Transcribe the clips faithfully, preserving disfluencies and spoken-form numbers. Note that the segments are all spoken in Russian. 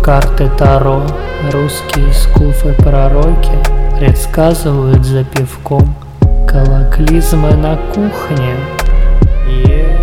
Карты Таро, русские скуфы-пророки предсказывают за пивком колоклизмы на кухне. Yeah.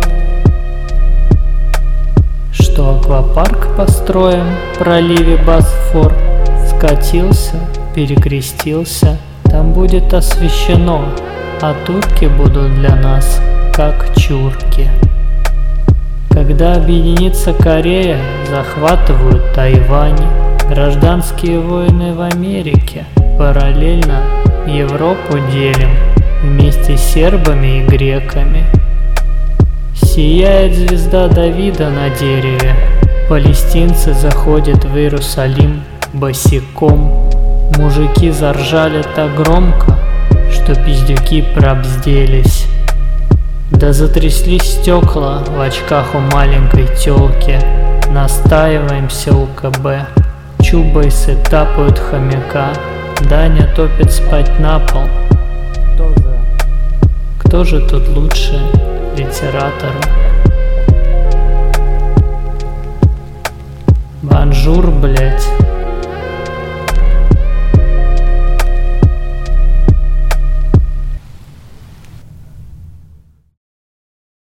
Что аквапарк построим в проливе Босфор, скатился, перекрестился, там будет освещено, а турки будут для нас как чурки. Когда объединится Корея, захватывают Тайвань, гражданские войны в Америке, параллельно Европу делим вместе с сербами и греками. Сияет звезда Давида на дереве, палестинцы заходят в Иерусалим босиком. Мужики заржали так громко, что пиздюки пробзделись. Да затряслись стекла в очках у маленькой тёлки. Настаиваемся у КБ, чубайсы тапают хомяка. Даня топит спать на пол. Кто за? Кто же тут лучше литератора? Бонжур, блять.